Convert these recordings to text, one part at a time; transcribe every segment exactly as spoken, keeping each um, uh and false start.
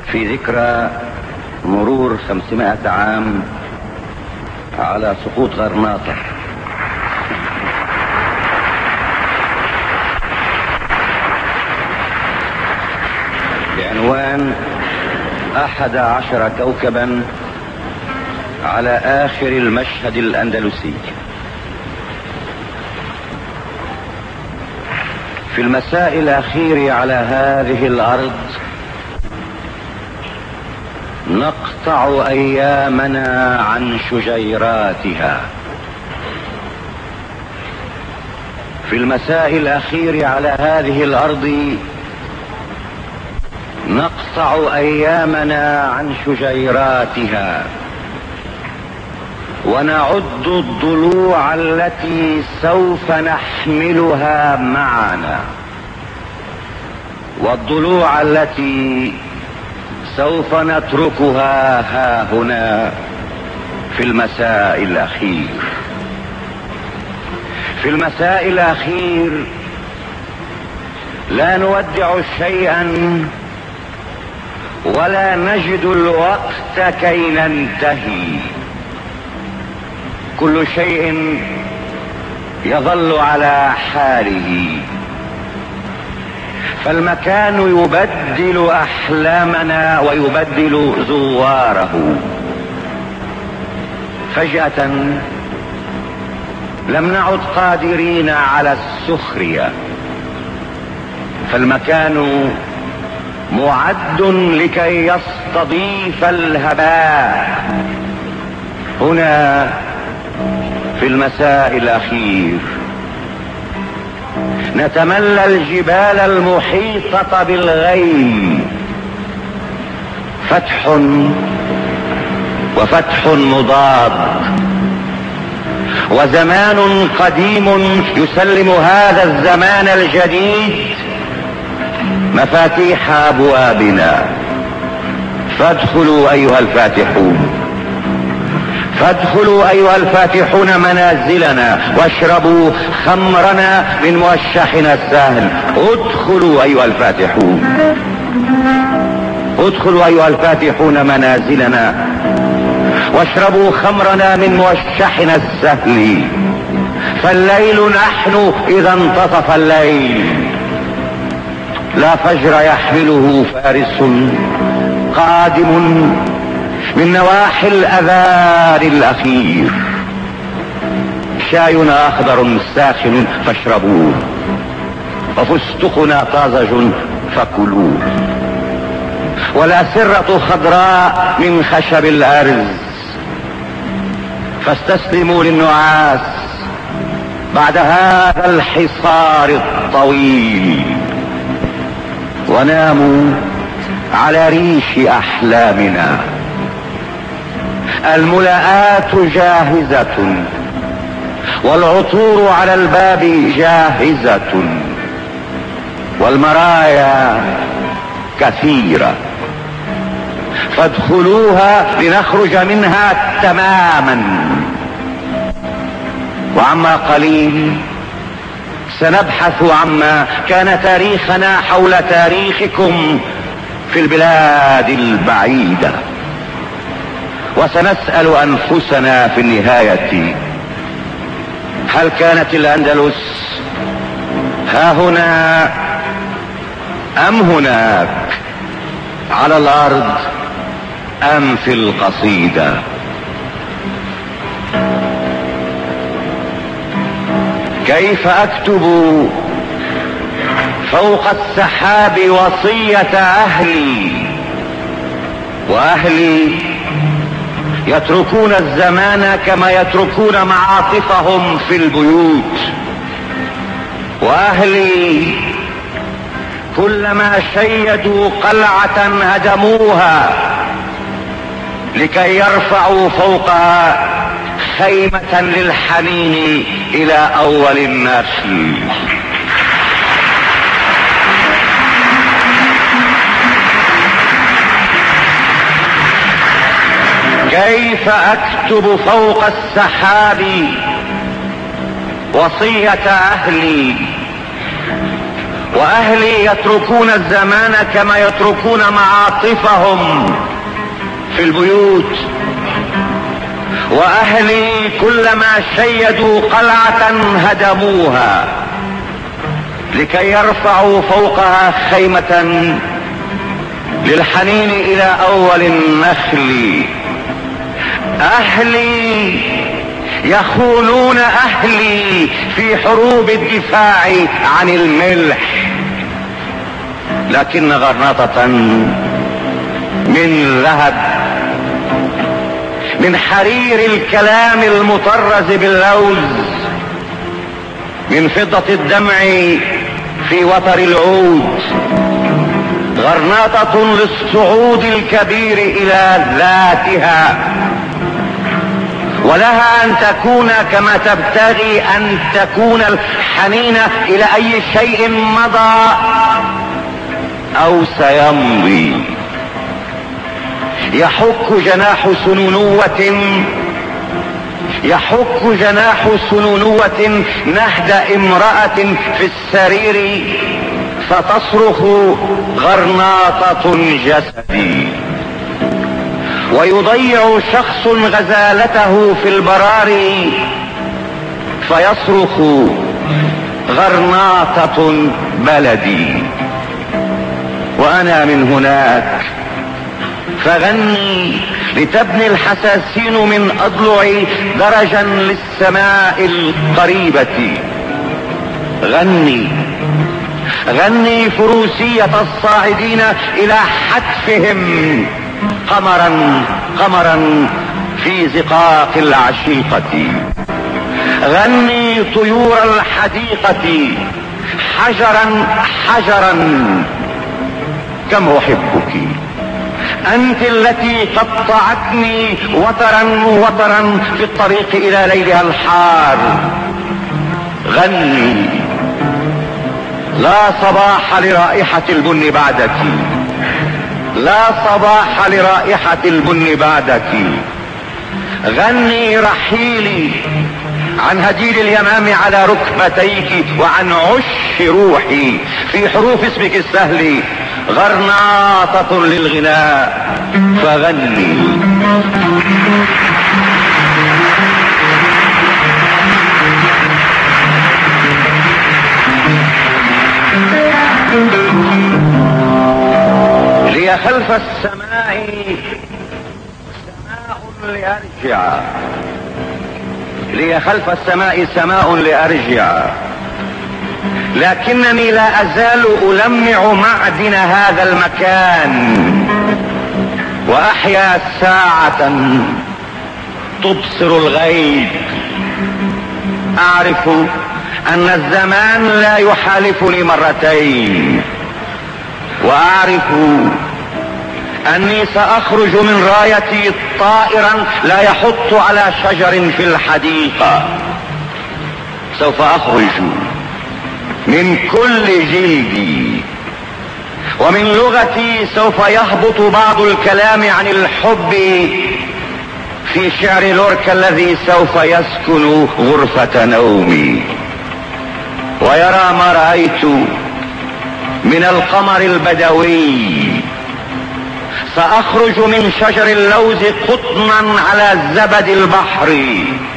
في ذكرى مرور خمسمائة عام على سقوط غرناطة، بعنوان أحد عشر كوكبا على آخر المشهد الأندلسي. في المساء الأخير على هذه الأرض نقطع أيامنا عن شجيراتها. في المساء الأخير على هذه الأرض نقطع أيامنا عن شجيراتها، ونعد الضلوع التي سوف نحملها معنا، والضلوع التي سوف نتركها ها هنا في المساء الأخير. في المساء الأخير لا نودع شيئا ولا نجد الوقت كي ننتهي، كل شيء يظل على حاله، فالمكان يبدل أحلامنا ويبدل زواره. فجأة لم نعد قادرين على السخرية، فالمكان معد لكي يستضيف الهباء. هنا في المساء الأخير نتملى الجبال المحيطة بالغيم، فتح وفتح مضاد، وزمان قديم يسلم هذا الزمان الجديد مفاتيح أبوابنا. فادخلوا أيها الفاتحون، فادخلوا أيها الفاتحون منازلنا، واشربوا خمرنا من موشحنا السهل. ادخلوا أيها الفاتحون، ادخلوا أيها الفاتحون منازلنا، واشربوا خمرنا من موشحنا السهل، فالليل نحن إذا انتصف الليل. لا فجر يحمله فارس قادم من نواحي الأذان الأخير. شاينا أخضر ساخن فاشربوه، وفستقنا طازج فكلوه، والأسرة خضراء من خشب الأرز، فاستسلموا للنعاس بعد هذا الحصار الطويل، وناموا على ريش أحلامنا. الملاءات جاهزة، والعطور على الباب جاهزة، والمرايا كثيرة، فادخلوها لنخرج منها تماما. وعما قليل سنبحث عما كان تاريخنا حول تاريخكم في البلاد البعيدة، وسنسأل أنفسنا في النهاية: هل كانت الأندلس ها هنا أم هناك، على الأرض أم في القصيدة؟ كيف أكتب فوق السحاب وصية أهلي، وأهلي يتركون الزمان كما يتركون معاطفهم في البيوت، وأهلي كلما شيدوا قلعة هدموها لكي يرفعوا فوقها خيمة للحنين إلى أول النسل. كيف أكتب فوق السحاب وصية أهلي، واهلي يتركون الزمان كما يتركون معاطفهم في البيوت، واهلي كلما شيدوا قلعة هدموها لكي يرفعوا فوقها خيمة للحنين الى اول النخل. اهلي يخونون اهلي في حروب الدفاع عن الملح، لكن غرناطة من ذهب، من حرير الكلام المطرز باللوز، من فضة الدمع في وتر العود، غرناطة للصعود الكبير الى ذاتها، ولها ان تكون كما تبتغي ان تكون الحنينة الى اي شيء مضى او سيمضي. يحك جناح سنونوة يحك جناح سنونوة نهد امرأة في السرير فتصرخ غرناطة جسدي، ويضيع شخص غزالته في البراري فيصرخ غرناطة بلدي. وانا من هناك فغني لتبني الحساسين من اضلعي درجا للسماء القريبة. غني غني فروسية الصاعدين الى حتفهم قمرا قمرا في زقاق العشيقة. غني طيور الحديقة حجرا حجرا كم احبك، انت التي قطعتني وترا وترا في الطريق الى ليلها الحار. غني لا صباح لرائحة البن بعدك، لا صباح لرائحة البن بعدك. غني رحيلي عن هديل اليمام على ركبتيك وعن عش روحي في حروف اسمك السهل غرناطة للغناء. فغني لي خلف السماء سماء لأرجع، لي خلف السماء سماء لأرجع، لكنني لا أزال ألمع معدن هذا المكان وأحيا ساعة تبصر الغيب. أعرف أن الزمان لا يحالفني مرتين، وأعرف أني سأخرج من رايتي طائرا لا يحط على شجر في الحديقة. سوف أخرج من كل جلدي ومن لغتي، سوف يهبط بعض الكلام عن الحب في شعر لوركا الذي سوف يسكن غرفة نومي، ويرى ما رأيت من القمر البدوي. سأخرج من شجر اللوز قطنا على زبد البحر.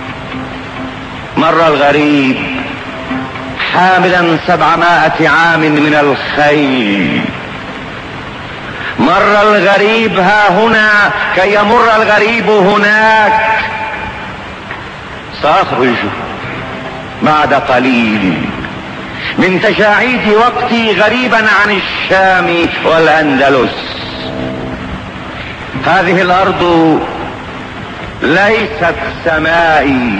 مر الغريب حاملا سبعمائة عام من الخيل. مر الغريب ها هنا كي يمر الغريب هناك. سأخرج بعد قليل من تجاعيد وقتي غريبا عن الشام والأندلس. هذه الأرض ليست سمائي،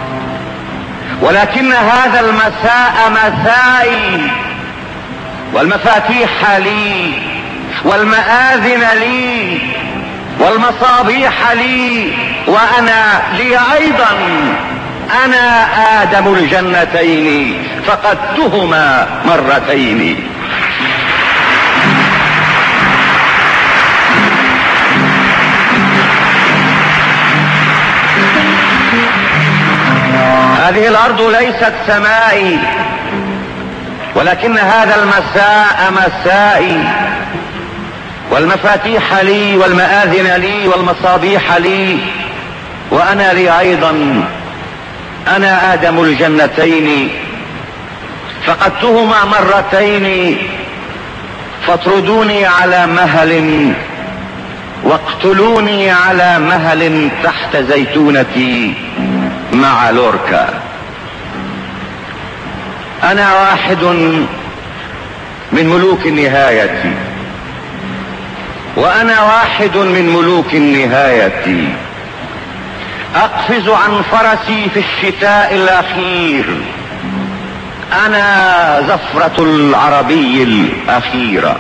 ولكن هذا المساء مسائي، والمفاتيح لي، والمآذن لي، والمصابيح لي، وأنا لي أيضا. أنا آدم الجنتين فقدتهما مرتين. هذه الأرض ليست سمائي، ولكن هذا المساء مسائي، والمفاتيح لي والمآذن لي والمصابيح لي، وأنا لي أيضا. أنا آدم الجنتين فقدتهما مرتين، فاطردوني على مهل واقتلوني على مهل تحت زيتونتي مع لوركا. أنا واحد من ملوك النهاية، وأنا واحد من ملوك النهاية. أقفز عن فرسي في الشتاء الأخير. أنا زفرة العربي الأخيرة.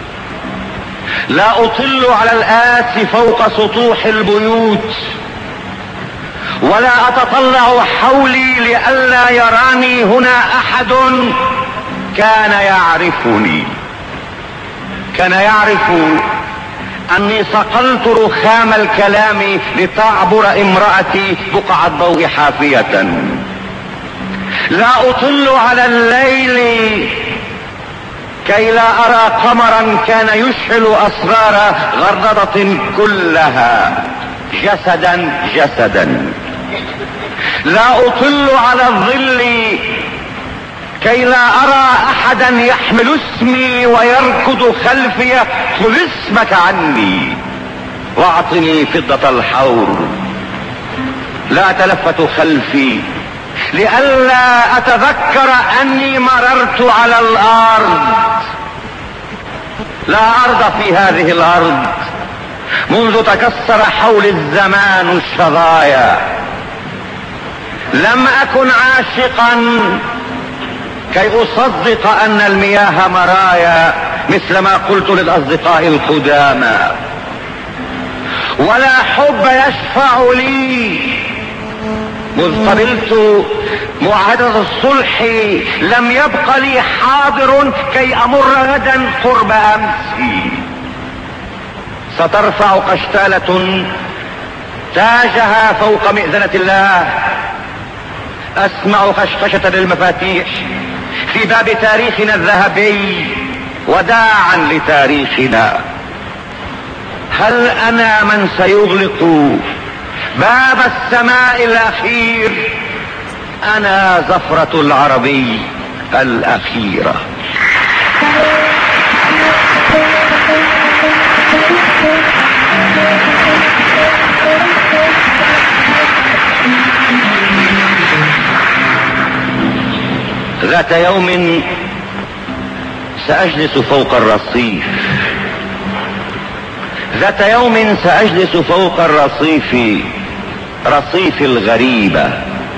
لا أطل على الآس فوق سطوح البيوت، ولا أتطلع حولي لئلا يراني هنا أحد كان يعرفني. كان يعرف أني صقلت رخام الكلام لتعبر امرأتي بقعة ضوء حافية. لا أطل على الليل كي لا أرى قمرا كان يشعل أسرار غردة كلها جسدا جسدا. لا أطل على الظل كي لا أرى أحدا يحمل اسمي ويركض خلفي: خذ اسمك عني واعطني فضة الحور. لا أتلفت خلفي لئلا أتذكر أني مررت على الأرض. لا أرض في هذه الأرض منذ تكسر حول الزمان الشظايا. لم أكن عاشقا كي أصدق أن المياه مرايا مثل ما قلت للأصدقاء القدامى، ولا حب يشفع لي. مذ قبلت معاهدة الصلح لم يبق لي حاضر كي أمر غدا قرب أمسي. سترفع قشتالة تاجها فوق مئذنة الله. أسمع خشخشة للمفاتيح في باب تاريخنا الذهبي وداعا لتاريخنا. هل أنا من سيغلق باب السماء الأخير؟ أنا زفرة العربي الأخيرة. ذات يوم سأجلس فوق الرصيف. ذات يوم سأجلس فوق الرصيف، رصيف الغريبة.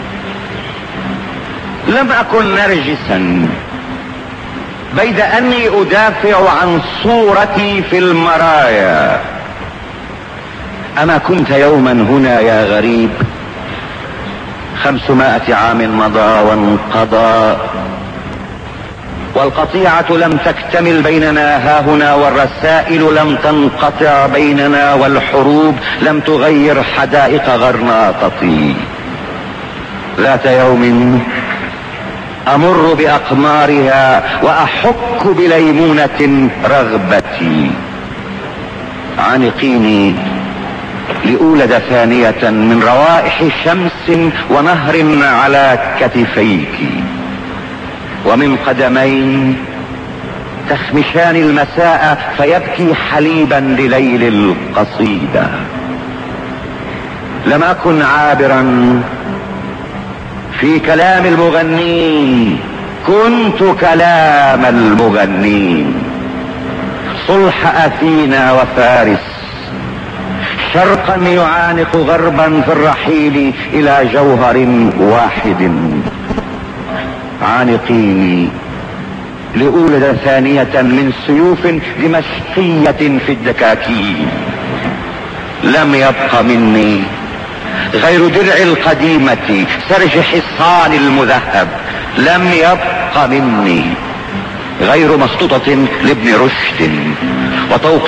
لم أكن نرجسا بيد أني أدافع عن صورتي في المرايا. أما كنت يوما هنا يا غريب؟ خمسمائة عام مضى وانقضى، والقطيعة لم تكتمل بيننا هاهنا، والرسائل لم تنقطع بيننا، والحروب لم تغير حدائق غرناطتي. ذات يوم أمر بأقمارها وأحك بليمونة رغبتي. عانقيني لأولد ثانية من روائح شمس ونهر على كتفيك، ومن قدمين تخمشان المساء فيبكي حليبا لليل القصيدة. لم أكن عابرا في كلام المغنين، كنت كلام المغنين. صلح أثينا وفارس، شرقا يعانق غربا في الرحيل إلى جوهر واحد. عانقيني لأولد ثانية من سيوف دمشقية في الدكاكين. لم يبق مني غير درع القديمة، سرج حصان المذهب. لم يبق مني غير مخطوطة لابن رشد وطوق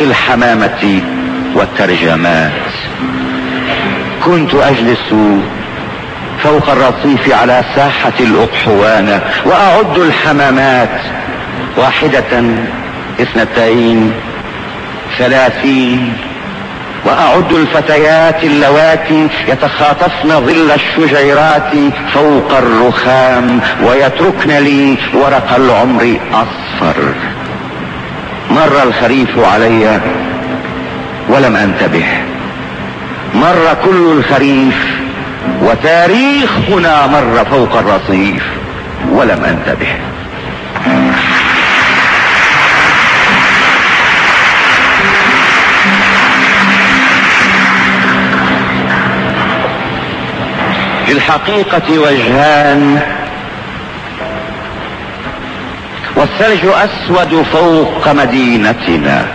فوق الرصيف على ساحة الأقحوانة، وأعد الحمامات واحدة اثنتين ثلاثين، وأعد الفتيات اللواتي يتخاطفن ظل الشجيرات فوق الرخام ويتركن لي ورق العمر أصفر. مر الخريف علي ولم أنتبه، مر كل الخريف وتاريخنا مر فوق الرصيف ولم أنتبه. للحقيقة وجهان، والثلج أسود فوق مدينتنا.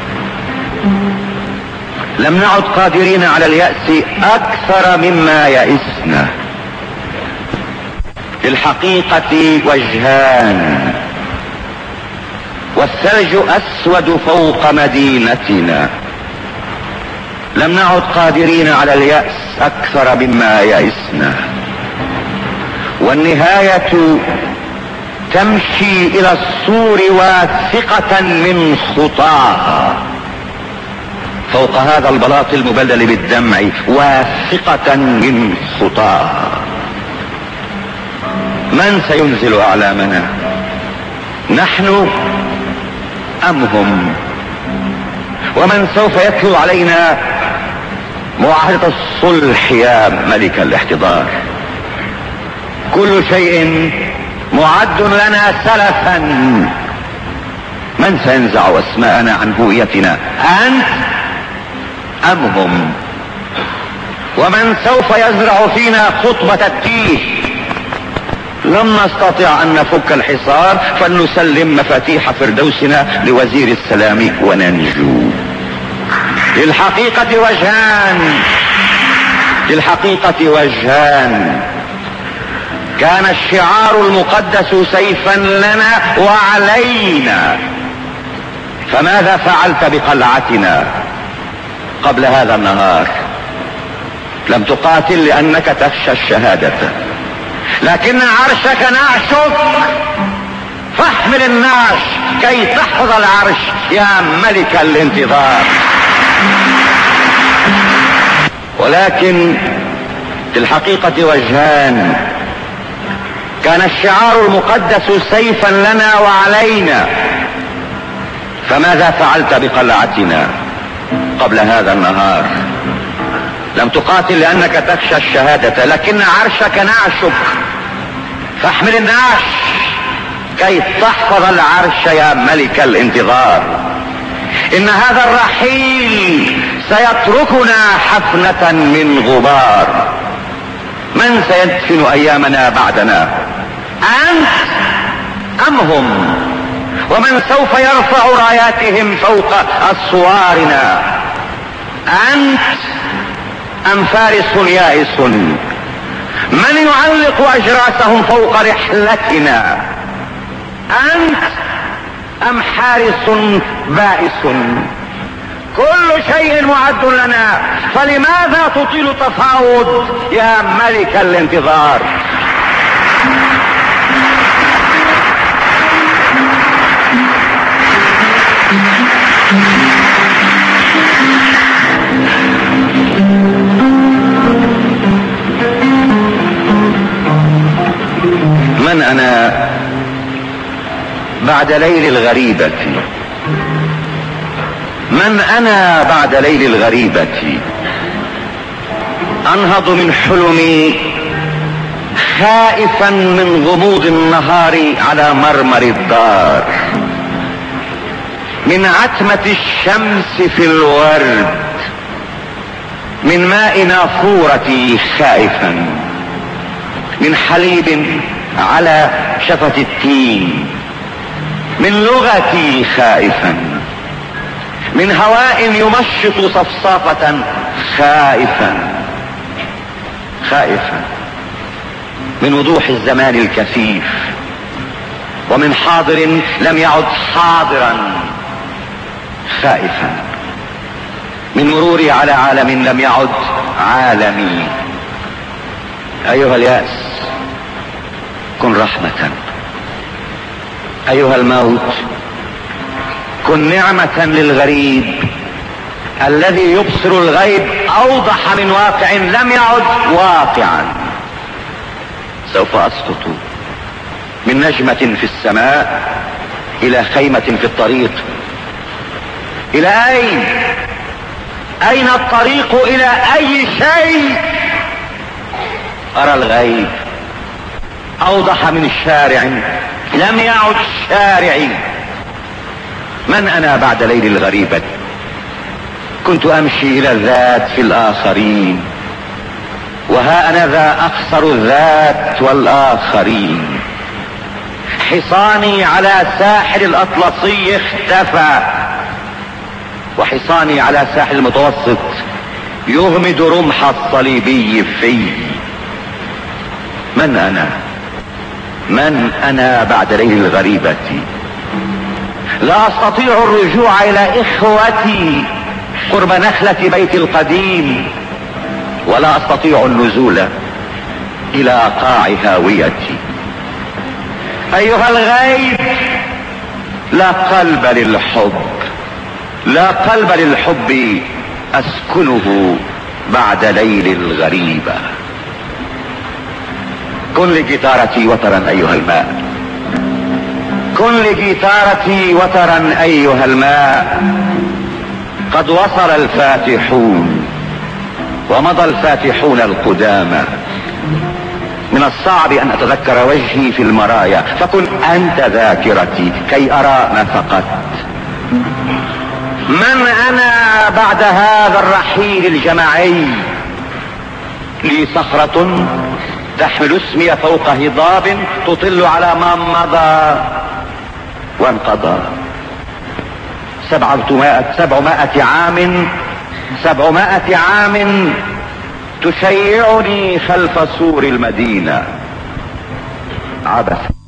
لم نعد قادرين على اليأس أكثر مما يئسنا. للحقيقة وجهان، والثلج أسود فوق مدينتنا. لم نعد قادرين على اليأس أكثر مما يئسنا. والنهاية تمشي إلى السور واثقة من خطاها فوق هذا البلاط المبلل بالدمع، واثقة من خطاها. من سينزل أعلامنا، نحن أم هم؟ ومن سوف يتلو علينا معاهدة الصلح يا ملك الاحتضار؟ كل شيء معد لنا سلفا. من سينزع أسماءنا عن هويتنا، أنت أم هم؟ ومن سوف يزرع فينا خطبة التيه؟ لم نستطع أن نفك الحصار فلنسلم مفاتيح فردوسنا لوزير السلام وننجو. للحقيقة وجهان، للحقيقة وجهان. كان الشعار المقدس سيفا لنا وعلينا، فماذا فعلت بقلعتنا قبل هذا النهار؟ لم تقاتل لأنك تخشى الشهادة، لكن عرشك نعشك، فاحمل النعش كي تحفظ العرش يا ملك الانتظار. ولكن في الحقيقة وجهان. كان الشعار المقدس سيفا لنا وعلينا، فماذا فعلت بقلعتنا قبل هذا النهار؟ لم تقاتل لأنك تخشى الشهادة، لكن عرشك نعشك، فاحمل النعش كي تحفظ العرش يا ملك الانتظار. إن هذا الرحيل سيتركنا حفنة من غبار. من سيدفن أيامنا بعدنا، أنت أم هم؟ ومن سوف يرفع راياتهم فوق أسوارنا، أنت أم فارس يائس؟ من يعلق أجراسهم فوق رحلتنا، أنت أم حارس بائس؟ كل شيء معد لنا، فلماذا تطيل التفاوض يا ملك الانتظار؟ من أنا بعد ليل الغريبة؟ من أنا بعد ليل الغريبة؟ أنهض من حلمي خائفا من غموض النهار على مرمر الدار، من عتمة الشمس في الورد، من ماء نافورتي خائفا، من حليب على شفة التين، من لغتي خائفا، من هواء يمشط صفصافة خائفا خائفا، من وضوح الزمان الكثيف، ومن حاضر لم يعد حاضرا خائفا، من مروري على عالم لم يعد عالمي، ايها اليأس كن رحمة، ايها الموت كن نعمة للغريب الذي يبصر الغيب اوضح من واقع لم يعد واقعا. سوف اسقط من نجمة في السماء الى خيمة في الطريق. الى اين؟ اين الطريق الى اي شيء؟ ارى الغيب اوضح من الشارع لم يعد شارعي. من انا بعد ليل الغريبة؟ كنت امشي الى الذات في الاخرين، وها انا ذا اخسر الذات والاخرين. حصاني على ساحل الاطلسي اختفى، وحصاني على ساحل المتوسط يغمد رمح الصليبي في. من انا؟ من انا بعد ليل الغريبة؟ لا استطيع الرجوع الى اخوتي قرب نخلة بيت القديم، ولا استطيع النزول الى قاع هاويتي. ايها الغيب لا قلب للحب، لا قلب للحب اسكنه بعد ليل الغريبة. كن لجيتارتي وترا ايها الماء، كن لجيتارتي وترا ايها الماء. قد وصل الفاتحون ومضى الفاتحون القدامى. من الصعب ان اتذكر وجهي في المرايا، فكن انت ذاكرتي كي ارى ما فقدت. من انا بعد هذا الرحيل الجماعي؟ لي صخرة تحمل اسمي فوق هضاب تطل على ما مضى وانقضى. سبعمائة سبعمائة عام سبعمائة عام تشيعني خلف سور المدينة. عبث.